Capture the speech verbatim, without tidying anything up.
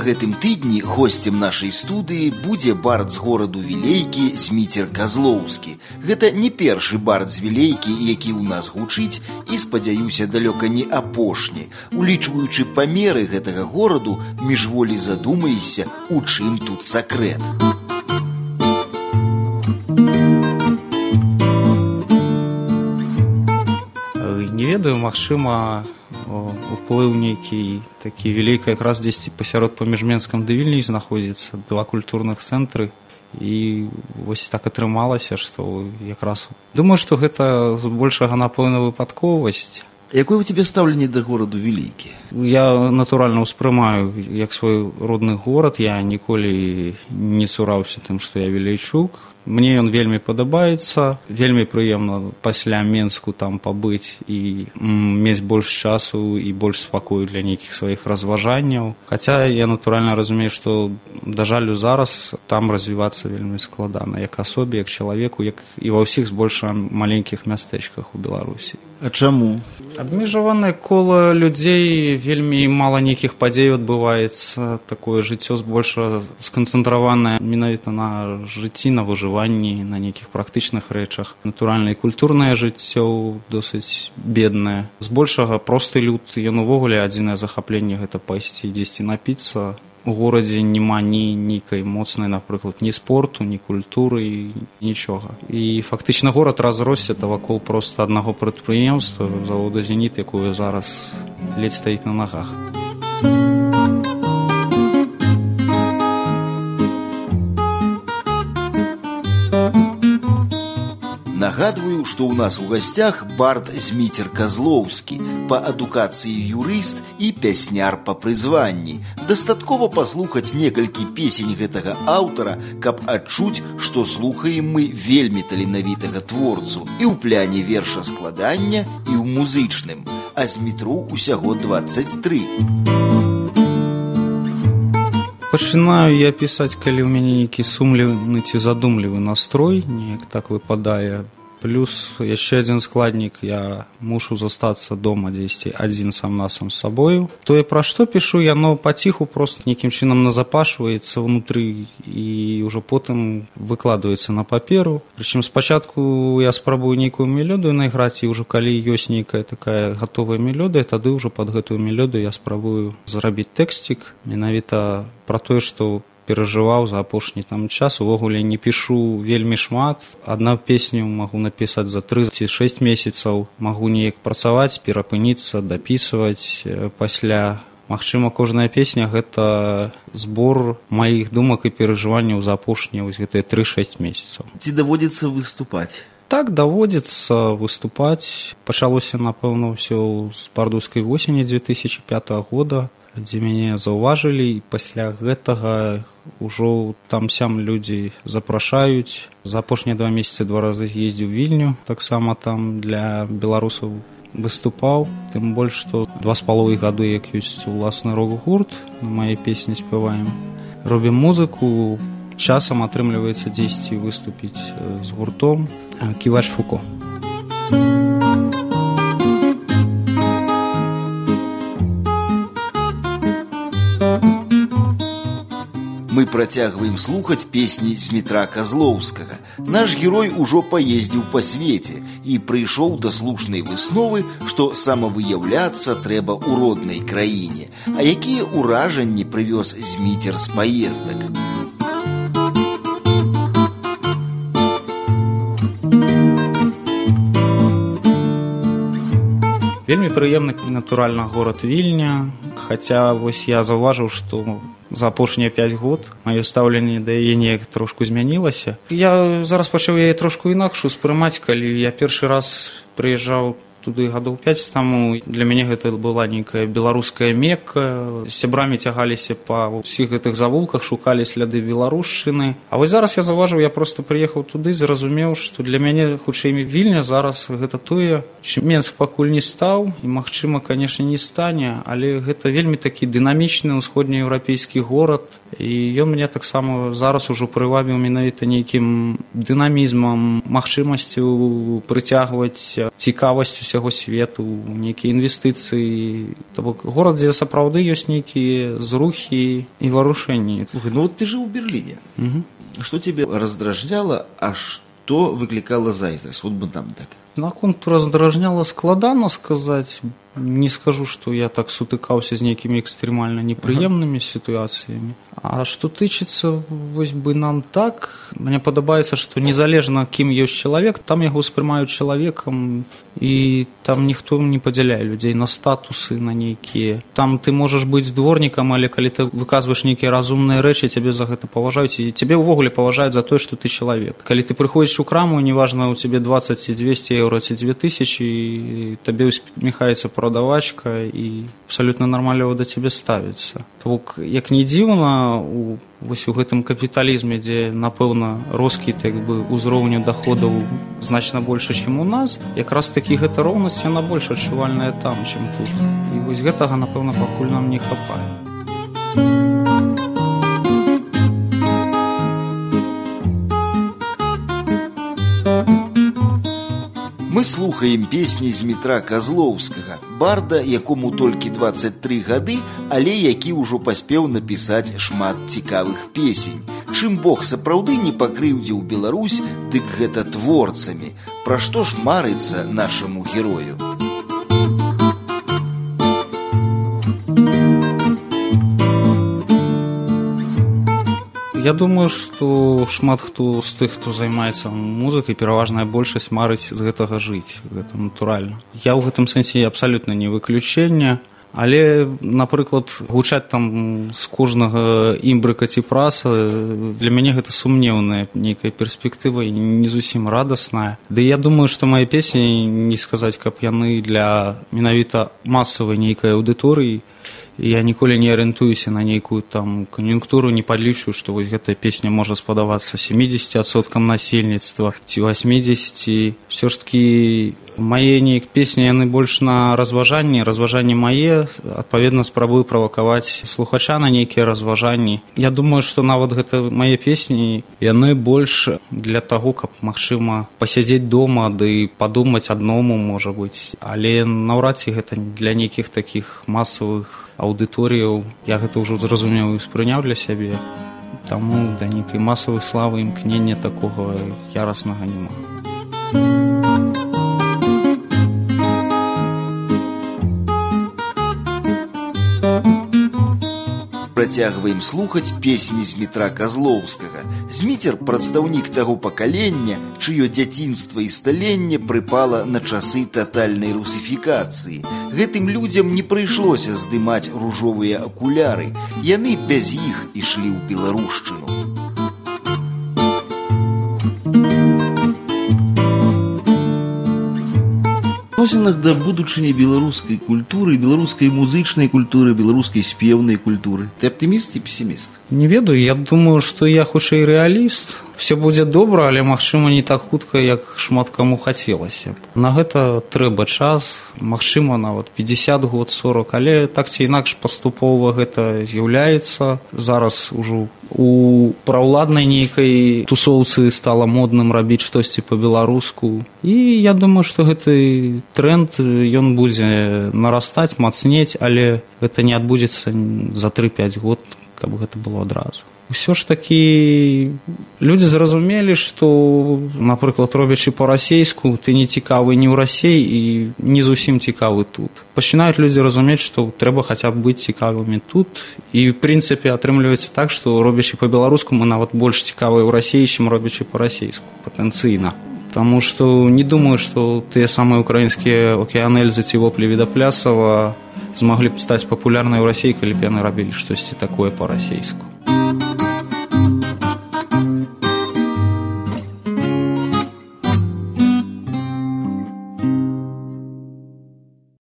гэтым тыдні госцем нашай студыі будзе бард з гораду Вілейкі Зміцер Казлоўскі. Гэта не першы бард з Вілейкі, які ў нас гучыць, і, спадзяюся, далёка не апошні. Улічваючы памеры гэтага гораду, міжволі задумаешся, у чым тут сакрэт. Не ведаю, магчыма, уплыў нейкі такі вялікі, якраз дзесьці пасярод паміж Менскам ды Вільняй знаходзіцца два культурных цэнтры, і вось так атрымалася, што якраз думаю, што гэта збольшага, напэўна, выпадковасць. Якое у тебе стаўленне да гораду Вілейкі? Я натуральна ўспрымаю як свой родны горад, я ніколі не цураўся тым, што я вілейчук. Мне ён вельмі падабаецца, вельмі прыемна пасля Менску там пабыць і мець больш часу і больш спакою для нейкіх сваіх разважанняў. Хаця я натуральна разумею, што, да жалю, зараз там развівацца вельмі складана, як асобе, як чалавеку, як і ва ўсіх збольшага маленькіх мястэчках у Беларусі. А чаму? Абмежаванае кола людзей, вельмі мала нейкіх падзей адбываецца, такое жыццё збольшага сканцэнтраванае менавіта на жыцці, на выжыванні, на нейкіх практычных рэчах. Натуральна, і культурнае жыццё досыць беднае. Збольшага просты люд, ён увогуле адзінае захапленне гэта пайсці дзесьці напіцца. У горадзе няма ні нейкай моцнай, напрыклад, ні спорту, ні культуры, нічога. І фактычна горад разросся вакол проста аднаго прадпрыемства, завода «Зеніт», якое зараз ледзь стаіць на нагах. Нагадваю, што ў нас у гасцях бард Зміцер Казлоўскі, па адукацыі юрыст і пясняр па прызванні. Дастаткова паслухаць некалькі песень гэтага аўтара, каб адчуць, што слухаем мы вельмі таленавітага творцу і ў пляне вершаскладання, і ў музычным. А Змітру ўсяго дваццаць тры. Пачынаю я пісаць, калі ў мяне нейкі сумлівы ці задумлівы настрой, неяк так выпадае. Плюс яшчэ адзін складнік, я мушу застацца дома дзесьці адзін сам на сам з сабою. Тое, пра што пішу, яно паціху проста нейкім чынам назапашваецца ўнутры і ўжо потым выкладваецца на паперу. Прычым спачатку я спрабую нейкую мелодыю найграць, і ўжо калі ёсць нейкая такая гатовая мелодыя, тады ўжо пад гэтую мелодыю я спрабую зрабіць тэксцік, менавіта пра тое, што перажываў за апошні там час. Увогуле не пішу вельмі шмат. Адна песню магу напісаць за тры ці шэсць месяцаў. Магу неяк працаваць, перапыніцца, дапісваць пасля. Магчыма, кожная песня гэта збор маіх думак і перажыванняў за апошнія вось гэтыя тры-шэсць месяцаў. Ці даводзіцца выступаць? Так, даводзіцца выступаць. Пачалося, напэўна, ўсё з бардаўскай восені дзве тысячы пятага года, дзе мяне заўважылі, і пасля гэтага ўжо там-сям людзі запрашаюць. За апошнія два месяцы два разы з'ездзіў у Вільню, таксама там для беларусаў выступаў. Тым больш, што два з паловай гады, як ёсць уласны рок-гурт, на мае песні спяваем. Робім музыку, часам атрымліваецца дзесьці выступіць з гуртом «Ківач Фуко». Мы працягваем слухаць песні Змітра Казлоўскага. Наш герой ужо паездзіў па свеце і прыйшоў да слушнай высновы, што самавыяўляцца трэба ў роднай краіне. А якія ўражанні прывёз Зміцер з паездак? Вельмі прыемны, натуральна, горад Вільня, хаця вось я заўважыў, што за апошнія пяць год маё стаўленне да яе неяк трошку змянілася. Я зараз пачаў яе трошку інакш успрымаць, калі я першы раз прыязджаў туды гадоў пяць таму. Для мяне гэта была нейкая беларуская Мекка. З сябрамі цягаліся па ўсіх гэтых завулках, шукалі сляды беларушчыны. А вось зараз я заўважыў, я проста прыехаў туды, зразумеў, што для мяне хутчэй Вільня зараз гэта тое, чым Менск пакуль не стаў, і, магчыма, канешне, не стане, але гэта вельмі такі дынамічны ўсходнееўрапейскі горад, і ён мяне таксама зараз ужо прывабіў менавіта нейкім дынамізмам, магчымасцю прыцягваць цікавасць усяго свету, нейкія інвестыцыі. То бок горад, дзе сапраўды ёсць нейкія зрухі і варушэнні. Слухай, ну вот ты жил в Берлине. Угу. Что тебе раздражняло, а что выкликало зайздрасць? Вот бы там так. Наконт раздражняла складана сказаць. Не скажу, што я так сутыкаўся з нейкімі экстрэмальна непрыемнымі сітуацыямі. А што тычыцца вось бы нам так, мне падабаецца, што незалежна кім ёсць чалавек, там яго ўспрымаюць чалавекам, і там ніхто не падзяляе людзей на статусы, на нейкія. Там ты можаш быць дворнікам, але калі ты выказваеш нейкія разумныя рэчы, цябе за гэта паважаюць, і цябе ўвогуле паважаюць за тое, што ты чалавек. Калі ты прыходзіш у краму, неважна, у цябе дваццаць ці дзвесце еўра ці дзве тысячы, табе усміхаецца прадавачка і абсалютна нармальна да цябе ставіцца. То бок, як не дзіўна, у, вось у гэтым капіталізме, дзе, напэўна, роскіт як бы ўзроўню даходаў значна больш, чым у нас, якраз такі гэта роўнасць, яна больш адчувальная там, чым тут. І вось гэтага, напэўна, пакуль нам не хапае. Мы слухаем песні Змітра Казлоўскага, барда, якому толькі дваццаць тры гады, але які ўжо паспеў напісаць шмат цікавых песень. Чым Бог сапраўды не пакрыўдзіў Беларусь, дык гэта творцамі. Пра што ж марыцца нашаму герою? Я думаю, што шмат хто з тых, хто займаецца музыкай, пераважная большасць марыць з гэтага жыць. Гэта натуральна. Я ў гэтым сэнсе абсалютна не выключэнне, але, напрыклад, гучаць там з кожнага імбрыка ці праса, для мяне гэта сумнеўная нейкая перспектыва і не зусім радасная. Ды я думаю, што мае песні, не сказаць, каб яны для менавіта масавай нейкай аўдыторыі. Я ніколі не арыентуюся на нейкую там кан'юнктуру, не падлічу, што вось гэтая песня можа спадабацца сямдзесят адсоткаў насельніцтва ці восемьдесят. Всё ж такі мае нейк песні, яны больш на разважанні, разважанні мае, адпаведна спрабую правакаваць слухача на нейкія разважанні. Я думаю, што нават гэта мае песні, яны больш для таго, каб, магчыма, пасядзець дома ды падумаць адному, можа быць. Але наўрад ці гэта для нейкіх такіх масавых аўдыторыяў. Я гэта ўжо зразумеў і ўспрыняў для сябе. Таму да нейкай масавай славы імкнення такога яраснага няма. Працягваем слухаць песні Змітра Казлоўскага. Зміцер – прадстаўнік таго пакалення, чыё дзяцінства і сталенне прыпала на часы татальнай русіфікацыі. Гэтым людзям не прыйшлося здымаць ружовыя акуляры. Яны без іх ішлі ў беларушчыну. Адносінах да будучыні беларускай культуры, беларускай музычнай культуры, беларускай спеўнай культуры. Ты аптыміст ці песіміст? Не ведаю, я думаю, што я хутчэй рэаліст. Все будзе добра, але, магчыма, не так хутка, як шмат каму хацелася б. На гэта трэба час, магчыма, нават пятьдесят год, сорок, але так ці інакш паступова гэта з'яўляецца. Зараз ужо у праўладнай нейкай тусоўцы стала модным рабіць штосьці па-беларуску. І я думаю, што гэты тренд, ён будзе нарастаць, мацнець, але гэта не адбудзецца за тры-пяць год, каб гэта было адразу. Усё ж такі людзі зразумелі, што, напрыклад, робячы па-расейску, ты не цікавы ні ў Расіі і не зусім цікавы тут. Пачынаюць людзі разумець, што трэба хаця б быць цікавымі тут. І, ў прынцыпе, атрымліваецца так, што робячы па-беларуску мы нават больш цікавыя ў Расіі, чым робячы па-расейску, патэнцыйна. Таму што не думаю, што тыя самыя украінскія Океан Эльзы ці Воплі Відаплясава змаглі б стаць папулярнай у Расіі, калі б яны рабілі штосьці такое па-расейску.